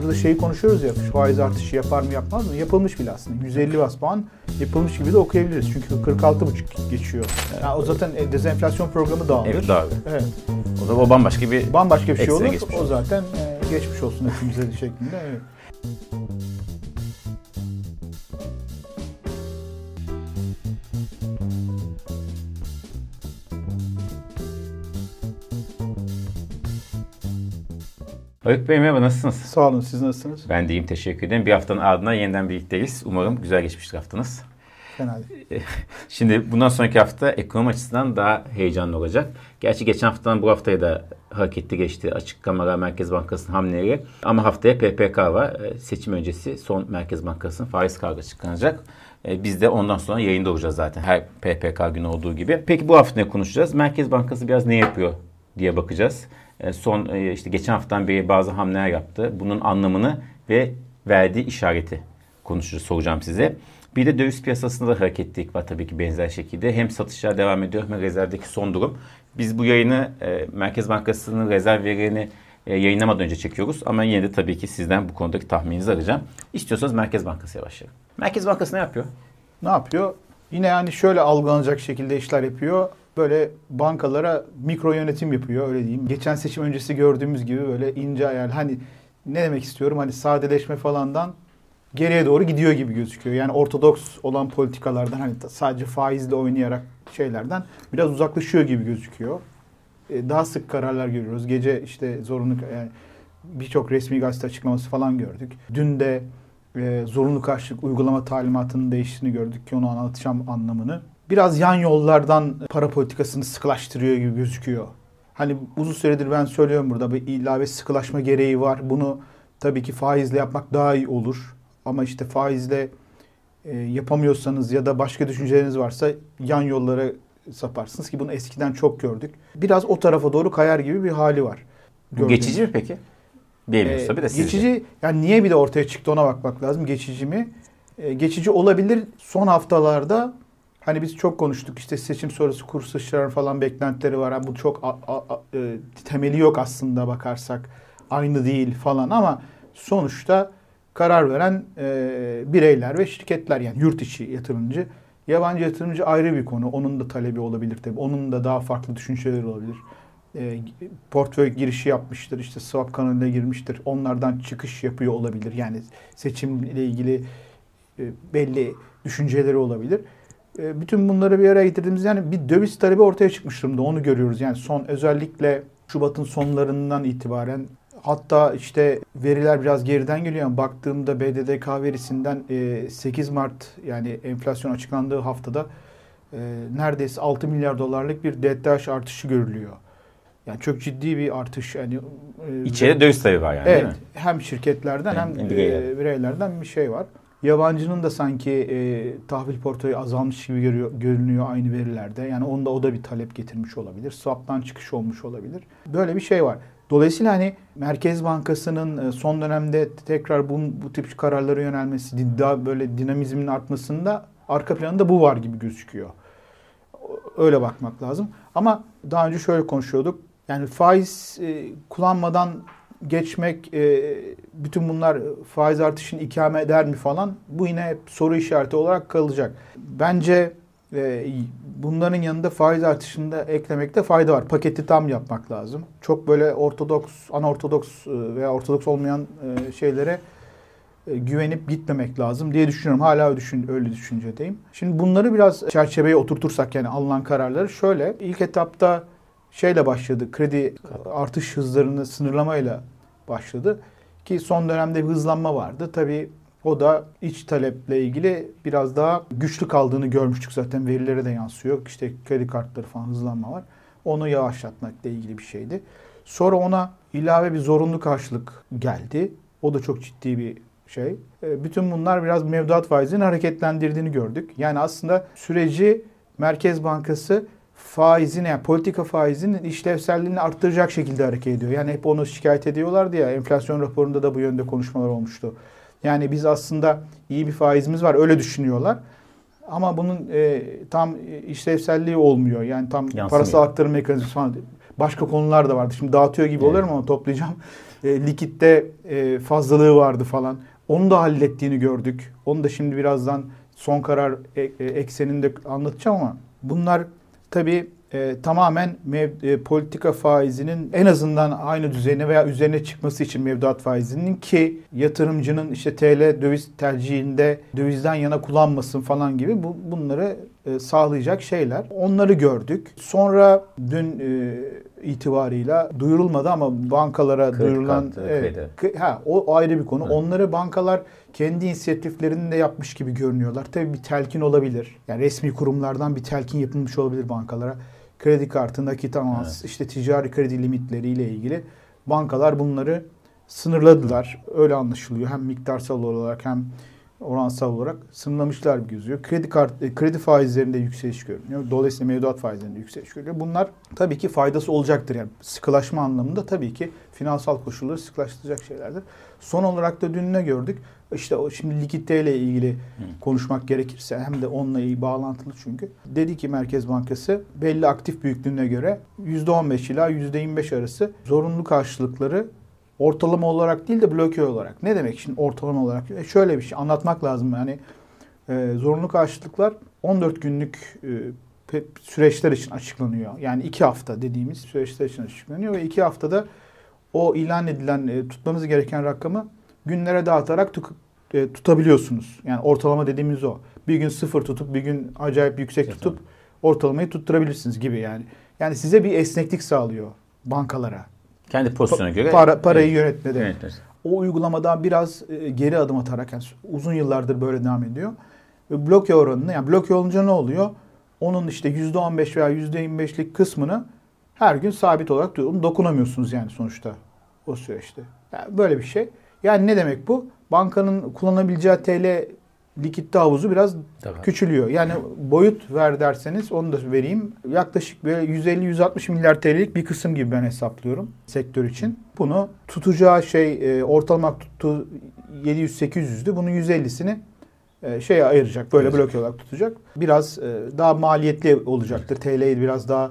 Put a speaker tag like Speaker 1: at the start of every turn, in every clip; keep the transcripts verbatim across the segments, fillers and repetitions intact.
Speaker 1: da şeyi konuşuyoruz ya, faiz artışı yapar mı yapmaz mı? Yapılmış bile aslında. yüz elli bas puan yapılmış gibi de okuyabiliriz. Çünkü kırk altı buçuk geçiyor. Evet. Yani o zaten dezenflasyon programı dağılır.
Speaker 2: Evet, dağılır.
Speaker 1: Evet.
Speaker 2: O da o bambaşka bir
Speaker 1: bambaşka bir şey olur. O
Speaker 2: olur.
Speaker 1: zaten e, geçmiş olsun hepimize şeklinde. Evet.
Speaker 2: Haluk Bey merhaba, nasılsınız?
Speaker 1: Sağ olun, siz nasılsınız?
Speaker 2: Ben de iyiyim, teşekkür ederim. Bir haftanın ardından yeniden birlikteyiz. Umarım güzel geçmiştir haftanız.
Speaker 1: Fena değil.
Speaker 2: Şimdi bundan sonraki hafta ekonomi açısından daha heyecanlı olacak. Gerçi geçen haftadan bu haftaya da hareketli geçti. Açık Kamara Merkez Bankası'nın hamleleri. Ama haftaya P P K var. Seçim öncesi son Merkez Bankası'nın faiz kararı açıklanacak. Biz de ondan sonra yayında olacağız zaten. Her P P K günü olduğu gibi. Peki bu hafta ne konuşacağız? Merkez Bankası biraz ne yapıyor diye bakacağız. Son işte geçen haftadan beri bazı hamleler yaptı. Bunun anlamını ve verdiği işareti konuşacağız, soracağım size. Bir de döviz piyasasında da hareketlilik var tabii ki benzer şekilde. Hem satışlar devam ediyor hem rezervdeki son durum. Biz bu yayını e, Merkez Bankası'nın rezerv verilerini e, yayınlamadan önce çekiyoruz. Ama yine de tabii ki sizden bu konudaki tahmininizi alacağım. İstiyorsanız Merkez Bankası'ya başlayalım. Merkez Bankası ne yapıyor?
Speaker 1: Ne yapıyor? Yine yani şöyle algılanacak şekilde işler yapıyor. Böyle bankalara mikro yönetim yapıyor, öyle diyeyim. Geçen seçim öncesi gördüğümüz gibi böyle ince ayar. Hani ne demek istiyorum? Hani sadeleşme falandan geriye doğru gidiyor gibi gözüküyor. Yani ortodoks olan politikalardan, hani sadece faizle oynayarak şeylerden biraz uzaklaşıyor gibi gözüküyor. Daha sık kararlar görüyoruz. Gece işte zorunlu, yani birçok resmi gazete açıklaması falan gördük. Dün de e, zorunlu karşılık uygulama talimatının değiştiğini gördük ki onu anlatacağım anlamını. Biraz yan yollardan para politikasını sıkılaştırıyor gibi gözüküyor. Hani uzun süredir ben söylüyorum, burada bir ilave sıkılaşma gereği var. Bunu tabii ki faizle yapmak daha iyi olur. Ama işte faizle e, yapamıyorsanız ya da başka düşünceleriniz varsa yan yollara saparsınız ki bunu eskiden çok gördük. Biraz o tarafa doğru kayar gibi bir hali var.
Speaker 2: Bu geçici mi peki? Bilmiyoruz ee, tabii de sizce.
Speaker 1: Geçici, yani niye bir de ortaya çıktı ona bakmak lazım. Geçici mi? E, geçici olabilir. Son haftalarda hani biz çok konuştuk, işte seçim sonrası kur sıçrar falan beklentileri var. Yani bu çok a, a, a, e, temeli yok aslında bakarsak. Aynı değil falan ama sonuçta karar veren e, bireyler ve şirketler, yani yurt içi yatırımcı. Yabancı yatırımcı ayrı bir konu. Onun da talebi olabilir tabii. Onun da daha farklı düşünceleri olabilir. E, portföy girişi yapmıştır. İşte swap kanalına girmiştir. Onlardan çıkış yapıyor olabilir. Yani seçimle ilgili e, belli düşünceleri olabilir. E, bütün bunları bir araya getirdiğimiz, yani bir döviz talebi ortaya çıkmış durumda. Onu görüyoruz. Yani son özellikle Şubat'ın sonlarından itibaren, hatta işte veriler biraz geriden geliyor ama baktığımda B D D K verisinden sekiz Mart, yani enflasyon açıklandığı haftada neredeyse altı milyar dolarlık bir D T H artışı görülüyor. Yani çok ciddi bir artış. Yani
Speaker 2: İçeride döviz talebi var yani,
Speaker 1: evet,
Speaker 2: değil mi?
Speaker 1: Hem şirketlerden hem, hem
Speaker 2: bireyler.
Speaker 1: bireylerden bir şey var. Yabancının da sanki e, tahvil portföyü azalmış gibi görüyor, görünüyor aynı verilerde. Yani onda o da bir talep getirmiş olabilir. Swap'tan çıkış olmuş olabilir. Böyle bir şey var. Dolayısıyla hani Merkez Bankası'nın son dönemde tekrar bu, bu tip kararlara yönelmesi, daha böyle dinamizmin artmasında arka planında bu var gibi gözüküyor. Öyle bakmak lazım. Ama daha önce şöyle konuşuyorduk. Yani faiz e, kullanmadan geçmek, e, bütün bunlar faiz artışını ikame eder mi falan, bu yine hep soru işareti olarak kalacak. Bence e, bunların yanında faiz artışında eklemekte fayda var. Paketi tam yapmak lazım. Çok böyle ortodoks, anortodoks veya ortodoks olmayan e, şeylere e, güvenip gitmemek lazım diye düşünüyorum. Hala öyle, düşün, öyle düşüncedeyim. Şimdi bunları biraz çerçeveye oturtursak, yani alınan kararları şöyle. İlk etapta şeyle başladı. Kredi artış hızlarını sınırlamayla başladı. Ki son dönemde bir hızlanma vardı. Tabii o da iç taleple ilgili biraz daha güçlü kaldığını görmüştük zaten. Verilere de yansıyor. İşte kredi kartları falan hızlanma var. Onu yavaşlatmakla ilgili bir şeydi. Sonra ona ilave bir zorunlu karşılık geldi. O da çok ciddi bir şey. Bütün bunlar biraz mevduat faizini hareketlendirdiğini gördük. Yani aslında süreci Merkez Bankası faizini, yani politika faizinin işlevselliğini arttıracak şekilde hareket ediyor. Yani hep onu şikayet ediyorlardı ya, enflasyon raporunda da bu yönde konuşmalar olmuştu. Yani biz aslında iyi bir faizimiz var, öyle düşünüyorlar. Ama bunun e, tam işlevselliği olmuyor. Yani tam yansımıyor. Parasal aktarım mekanizması falan. Başka konular da vardı. Şimdi dağıtıyor gibi evet. oluyorum ama toplayacağım. e, likitte e, fazlalığı vardı falan. Onu da hallettiğini gördük. Onu da şimdi birazdan son karar e, e, ekseninde anlatacağım ama bunlar tabii e, tamamen mev, e, politika faizinin en azından aynı düzeyine veya üzerine çıkması için mevduat faizinin ki yatırımcının işte T L döviz tercihinde dövizden yana kullanmasın falan gibi bu, bunları e, sağlayacak şeyler. Onları gördük. Sonra dün e, itibarıyla duyurulmadı ama bankalara kredi duyurulan
Speaker 2: kartı,
Speaker 1: evet, kredi. Ha, o ayrı bir konu. Hı. Onları bankalar kendi inisiyatiflerini de yapmış gibi görünüyorlar. Tabii bir telkin olabilir. Yani resmi kurumlardan bir telkin yapılmış olabilir bankalara. Kredi kartı, nakit avans, evet. işte ticari kredi limitleriyle ilgili bankalar bunları sınırladılar. Öyle anlaşılıyor. Hem miktarsal olarak hem oransal olarak sınırlamışlar gibi gözüküyor. Kredi kart, kredi faizlerinde yükseliş görünüyor. Dolayısıyla mevduat faizlerinde yükseliş görünüyor. Bunlar tabii ki faydası olacaktır. Yani sıkılaşma anlamında tabii ki finansal koşulları sıkılaştıracak şeylerdir. Son olarak da dün ne gördük? İşte o şimdi likiditeyle ilgili Hı. konuşmak gerekirse hem de onunla iyi bağlantılı çünkü. Dedi ki Merkez Bankası belli aktif büyüklüğüne göre yüzde on beş ila yüzde yirmi beş arası zorunlu karşılıkları ortalama olarak değil de bloke olarak. Ne demek şimdi ortalama olarak? E şöyle bir şey anlatmak lazım. Yani e, zorunlu karşılıklar on dört günlük e, süreçler için açıklanıyor. Yani iki hafta dediğimiz süreçler için açıklanıyor ve iki haftada o ilan edilen e, tutmanız gereken rakamı günlere dağıtarak tu- e, tutabiliyorsunuz. Yani ortalama dediğimiz o. Bir gün sıfır tutup bir gün acayip yüksek tutup ortalamayı tutturabilirsiniz gibi yani. Yani size bir esneklik sağlıyor bankalara.
Speaker 2: Kendi pozisyona göre
Speaker 1: para, parayı evet. yönetmede.
Speaker 2: Evet, evet.
Speaker 1: O uygulamadan biraz e, geri adım atarak yani uzun yıllardır böyle devam ediyor. Ve bloke oranını yani bloke olunca ne oluyor? Onun işte yüzde on beş veya yüzde yirmi beşlik kısmını her gün sabit olarak diyor. Onu dokunamıyorsunuz yani sonuçta o süreçte. Yani böyle bir şey. Yani ne demek bu? Bankanın kullanabileceği T L likitte havuzu biraz Tabii. küçülüyor. Yani boyut ver derseniz onu da vereyim. Yaklaşık böyle yüz elli yüz altmış milyar T L'lik bir kısım gibi ben hesaplıyorum sektör için. Bunu tutacağı şey ortalama tuttuğu yedi yüz sekiz yüzdü. Bunun yüz ellisini şeye ayıracak. Böyle evet. bloke olarak tutacak. Biraz daha maliyetli olacaktır. Evet. T L'ye biraz daha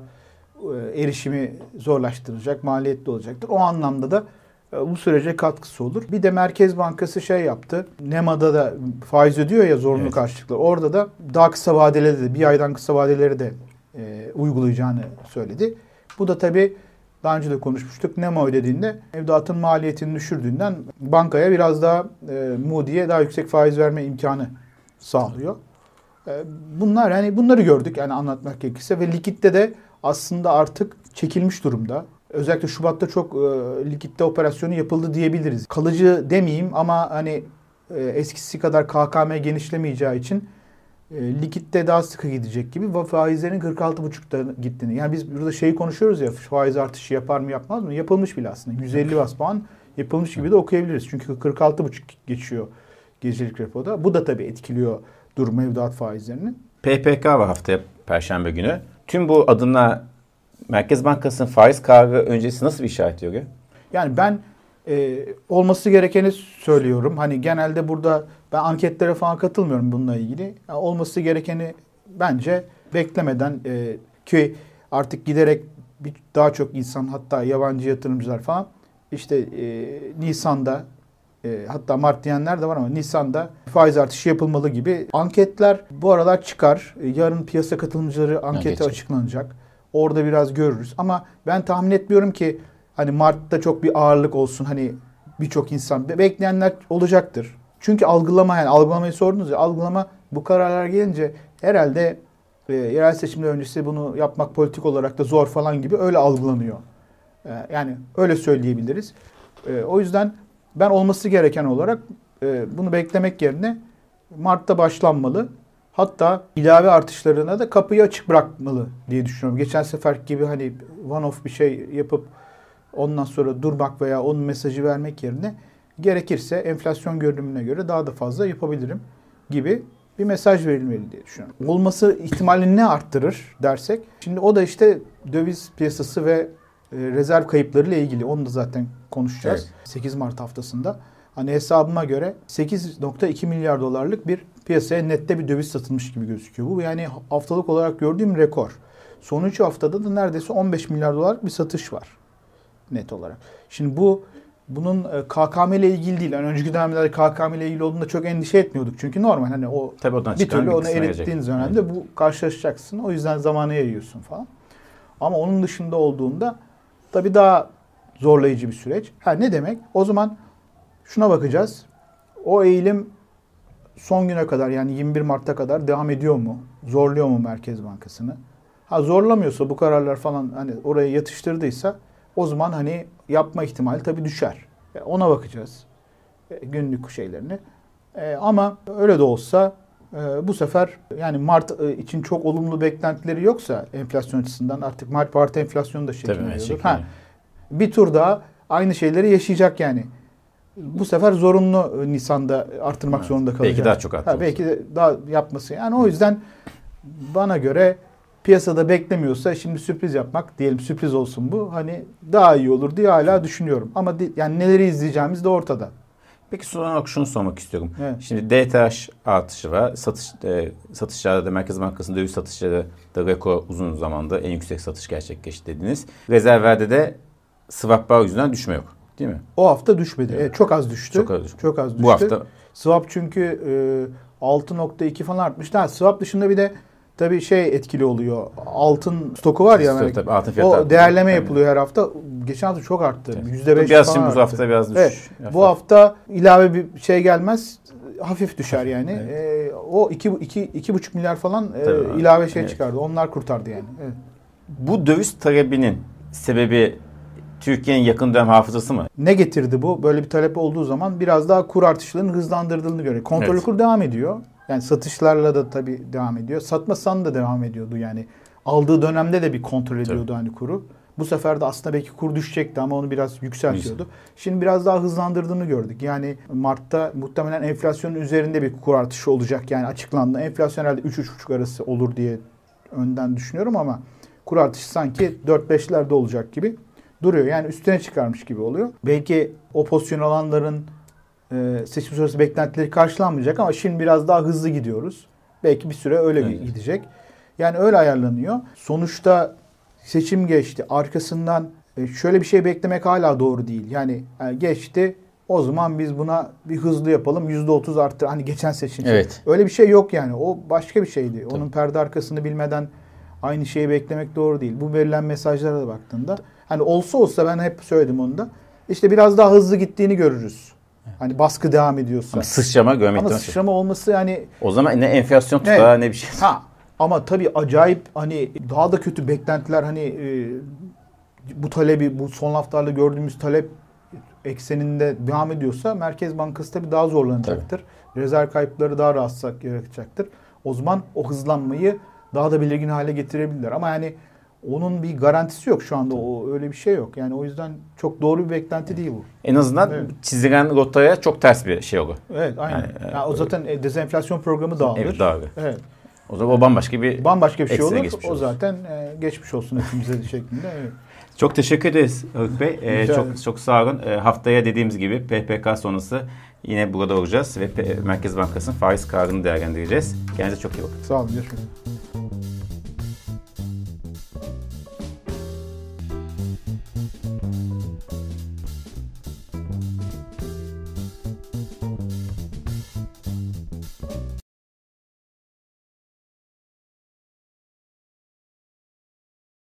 Speaker 1: erişimi zorlaştıracak. Maliyetli olacaktır. O anlamda da bu sürece katkısı olur. Bir de Merkez Bankası şey yaptı. NEMA'da da faiz ödüyor ya zorunlu evet. karşılıklar. Orada da daha kısa vadeleri de bir aydan kısa vadeleri de e, uygulayacağını söyledi. Bu da tabii daha önce de konuşmuştuk. NEMA ödediğinde mevduatın maliyetini düşürdüğünden bankaya biraz daha e, Moody'ye daha yüksek faiz verme imkanı sağlıyor. E, bunlar yani bunları gördük yani anlatmak gerekirse ve likitte de aslında artık çekilmiş durumda. Özellikle Şubat'ta çok e, likitte operasyonu yapıldı diyebiliriz. Kalıcı demeyeyim ama hani e, eskisi kadar K K M genişlemeyeceği için e, likitte daha sıkı gidecek gibi ve faizlerin kırk altı buçukta gittiğini. Yani biz burada şeyi konuşuyoruz ya faiz artışı yapar mı yapmaz mı? Yapılmış bile aslında. yüz elli bas puan yapılmış gibi de okuyabiliriz. Çünkü kırk altı buçuk geçiyor gecelik repoda. Bu da tabii etkiliyor durum mevduat faizlerini.
Speaker 2: P P K var haftaya Perşembe günü. Tüm bu adımlar Merkez Bankası'nın faiz kararı öncesi nasıl bir işaret görüyor?
Speaker 1: Yani ben e, olması gerekeni söylüyorum. Hani genelde burada ben anketlere falan katılmıyorum bununla ilgili. Yani olması gerekeni bence beklemeden e, ki artık giderek bir, daha çok insan hatta yabancı yatırımcılar falan işte e, Nisan'da e, hatta Mart diyenler de var ama Nisan'da faiz artışı yapılmalı gibi anketler bu aralar çıkar. E, yarın piyasa katılımcıları anketi ha, açıklanacak. Orada biraz görürüz. Ama ben tahmin etmiyorum ki hani Mart'ta çok bir ağırlık olsun. Hani birçok insan bekleyenler olacaktır. Çünkü algılama yani algılamayı sordunuz ya algılama bu kararlar gelince herhalde e, yerel seçimler öncesi bunu yapmak politik olarak da zor falan gibi öyle algılanıyor. E, yani öyle söyleyebiliriz. E, o yüzden ben olması gereken olarak e, bunu beklemek yerine Mart'ta başlanmalı. Hatta ilave artışlarına da kapıyı açık bırakmalı diye düşünüyorum. Geçen sefer gibi hani one off bir şey yapıp ondan sonra durmak veya onun mesajı vermek yerine gerekirse enflasyon görünümüne göre daha da fazla yapabilirim gibi bir mesaj verilmeli diye düşünüyorum. Olması ihtimalini ne arttırır dersek. Şimdi o da işte döviz piyasası ve rezerv kayıpları ile ilgili. Onu da zaten konuşacağız. Evet. sekiz Mart haftasında. Hani hesabıma göre sekiz virgül iki milyar dolarlık bir piyasaya nette bir döviz satılmış gibi gözüküyor. Bu yani haftalık olarak gördüğüm rekor. Son üç haftada da neredeyse on beş milyar dolarlık bir satış var net olarak. Şimdi bu bunun K K M ile ilgili değil. Yani önceki dönemlerde K K M ile ilgili olduğunda çok endişe etmiyorduk. Çünkü normal hani o bir türlü onu erittiğin dönemde evet. bu karşılaşacaksın. O yüzden zamanı yayıyorsun falan. Ama onun dışında olduğunda tabii daha zorlayıcı bir süreç. Ha ne demek? O zaman şuna bakacağız. O eğilim son güne kadar yani yirmi bir Mart'a kadar devam ediyor mu? Zorluyor mu Merkez Bankası'nı? Ha zorlamıyorsa bu kararlar falan hani oraya yatıştırdıysa o zaman hani yapma ihtimali tabii düşer. Ona bakacağız. Günlük şeylerini. Ama öyle de olsa bu sefer yani Mart için çok olumlu beklentileri yoksa enflasyon açısından artık Mart Mart enflasyonu da şekilleniyor. Ha, bir tur daha aynı şeyleri yaşayacak yani. Bu sefer zorunlu Nisan'da artırmak evet, zorunda kalacak.
Speaker 2: Belki daha çok artırması.
Speaker 1: Belki de daha yapması. Yani o yüzden bana göre piyasada beklemiyorsa şimdi sürpriz yapmak diyelim sürpriz olsun bu. Hani daha iyi olur diye hala düşünüyorum. Ama yani neleri izleyeceğimiz de ortada.
Speaker 2: Peki son olarak şunu sormak istiyorum.
Speaker 1: Evet.
Speaker 2: Şimdi D T H artışı var. Satış e, satışlarda da Merkez Bankası'nın döviz satışları da rekor uzun zamanda en yüksek satış gerçekleşti dediniz. Rezervlerde de swaplar yüzünden düşme yok. Değil mi?
Speaker 1: O hafta düşmedi. Evet. Evet, çok az düştü.
Speaker 2: Çok az düştü.
Speaker 1: Çok az düştü.
Speaker 2: Bu hafta
Speaker 1: swap çünkü e, altı nokta iki falan artmıştı. Ha, swap dışında bir de tabii şey etkili oluyor. Altın stoku var ya.
Speaker 2: Stok, tabii, altın fiyatı
Speaker 1: o değerleme yani. Yapılıyor her hafta. Geçen hafta çok arttı.
Speaker 2: Evet.
Speaker 1: yüzde beş
Speaker 2: biraz
Speaker 1: falan
Speaker 2: şimdi
Speaker 1: arttı.
Speaker 2: bu hafta biraz düş.
Speaker 1: Evet. Bu hafta ilave bir şey gelmez. Hafif düşer yani. Evet. E, o iki, iki, iki buçuk milyar falan e, ilave şey evet. çıkardı. Onlar kurtardı yani. Evet.
Speaker 2: Bu döviz talebinin sebebi Türkiye'nin yakın dönem hafızası mı?
Speaker 1: Ne getirdi bu? Böyle bir talep olduğu zaman biraz daha kur artışlarının hızlandırıldığını görüyor. Kontrollü evet. kur devam ediyor. Yani satışlarla da tabii devam ediyor. Satmasan da devam ediyordu yani. Aldığı dönemde de bir kontrol ediyordu tabii. hani kuru. Bu sefer de aslında belki kur düşecekti ama onu biraz yükseltiyordu. Güzel. Şimdi biraz daha hızlandırdığını gördük. Yani Mart'ta muhtemelen enflasyonun üzerinde bir kur artışı olacak. Yani açıklandı. Enflasyon herhalde üç üç buçuk arası olur diye önden düşünüyorum ama kur artışı sanki dört beşlerde olacak gibi duruyor. Yani üstüne çıkarmış gibi oluyor. Belki o pozisyon alanların e, seçim sonrası beklentileri karşılanmayacak ama şimdi biraz daha hızlı gidiyoruz. Belki bir süre öyle evet. gidecek. Yani öyle ayarlanıyor. Sonuçta seçim geçti. Arkasından e, şöyle bir şey beklemek hala doğru değil. Yani e, geçti. O zaman biz buna bir hızlı yapalım. yüzde otuz arttır. Hani geçen seçim.
Speaker 2: Evet.
Speaker 1: Öyle bir şey yok yani. O başka bir şeydi. Tabii. Onun perde arkasını bilmeden aynı şeyi beklemek doğru değil. Bu verilen mesajlara da baktığında hani olsa olsa ben hep söyledim onu da. İşte biraz daha hızlı gittiğini görürüz. Hani baskı devam ediyorsa.
Speaker 2: Ama sıçrama görmekten.
Speaker 1: Ama sıçrama olması yani.
Speaker 2: O zaman ne enflasyon tutar ne, ne bir şey.
Speaker 1: Ha. Ama tabii acayip hani daha da kötü beklentiler hani e, bu talebi bu son haftalarda gördüğümüz talep ekseninde devam ediyorsa Merkez Bankası tabii daha zorlanacaktır. Tabii. Rezerv kayıpları daha rahatsızlık yaratacaktır. O zaman o hızlanmayı daha da belirgin hale getirebilirler. Ama yani onun bir garantisi yok şu anda. O öyle bir şey yok. Yani o yüzden çok doğru bir beklenti değil bu.
Speaker 2: En azından evet. çizilen rotaya çok ters bir şey oldu.
Speaker 1: Evet, aynen. Yani, yani o zaten e, dezenflasyon programı dağılır.
Speaker 2: Evet, dağılır.
Speaker 1: Evet.
Speaker 2: O zaman o bambaşka bir
Speaker 1: bambaşka bir şey olur. O
Speaker 2: olur.
Speaker 1: zaten e, geçmiş olsun hepimize şeklinde. Evet.
Speaker 2: Çok teşekkür ederiz Haluk Bey. Ee, çok çok sağ olun. Ee, haftaya dediğimiz gibi P P K sonrası yine burada olacağız ve P- Merkez Bankası'nın faiz kararını değerlendireceğiz. Kendinize çok iyi bakın.
Speaker 1: Sağ olun. Görüşmek üzere.